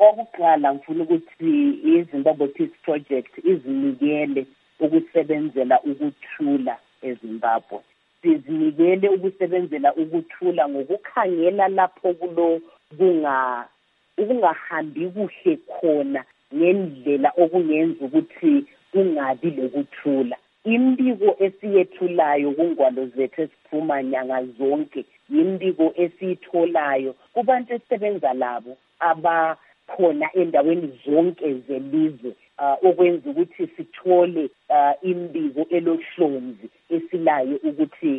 Okokuqala ngifuna ukuthi iZimbabwe Peace Project izinikele ukusebenzela ukuthula eZimbabwe. Sizinikele ukusebenzela ukuthula ngokukhangela lapho kungahambi kuhle khona ngendlela okungenza ukuthi kungabi lokuthula. Imbiko esiyethulayo kungwalo zethu esiphuma nyanga zonke, imbiko esiyitholayo kubantu esisebenza labo abakhona endaweni zonke zelizwe, okwenza ukuthi sithole imbiko elohlonzi esilayo ukuthi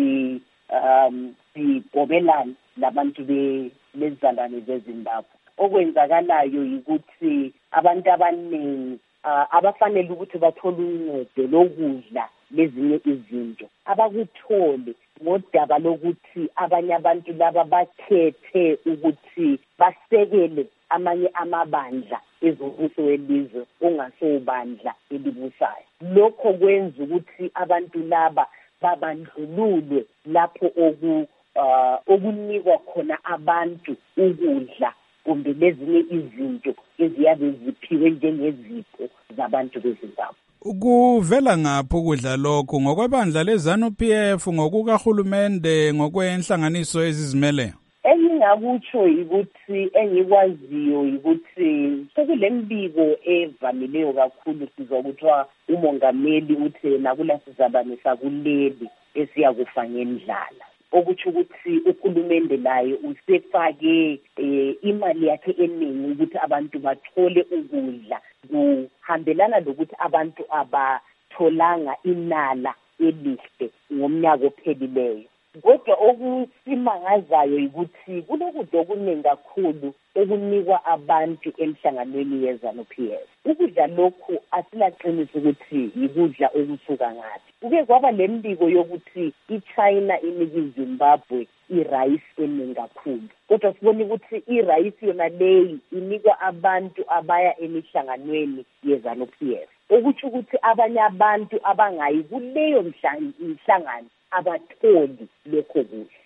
sigobelane labantu bezizalwane zeZimbabwe. Okwenzakalayo ukuthi abantu abaningi abafanele ukuthi bathole uncedo lokudla lezinye izinto abakuthole ngodaba lokuthi abanye abantu laba bakhethe ukuthi basekele amanye amabandla ezobuso welizwe ongasobandla elibusayo. Lokho kwenza ukuthi abantu laba babandlululwe lapho okunikwa khona abantu ukudla kumbe lezinye izinto eziyabe ziphiwe njengezipho zabantu beZimbabwe. Kuvela ngaphi ukudla lokho? Ngokwebandla leZANU-PF, ngokukahulumende, ngokwenhlanganiso ezizimeleyo? Engingakutsho ukuthi engikwaziyo ukuthi sekule mbiko evamileyo kakhulu sizokuthiwa umongameli uthi nakula sizabanisa kuleli esiyakufa ngendlala. Okutsho ukuthi uhulumende layo usefake imali yakhe eningi ukuthi abantu bathole ukudla, kuhambelana lokuthi abantu abatholanga inala elihle ngomnyaka ophelileyo. Kodwa okusimangazayo ukuthi kulokudla okuningi kakhulu okunikwa abantu emhlanganweni yeZANU-PF. Ukudla lokhu asilaqinisa ukuthi yikudla okusuka ngaphi. Kuke kwaba lembiko yokuthi iChina inika iZimbabwe irayisi eningi kakhulu. Kodwa sibona ukuthi irayisi yona leyi inikwa abantu abaya emihlanganweni yeZANU-PF. Okutsho ukuthi abanye abantu abangayi kuleyo mhlangano abatholi lokho kudla.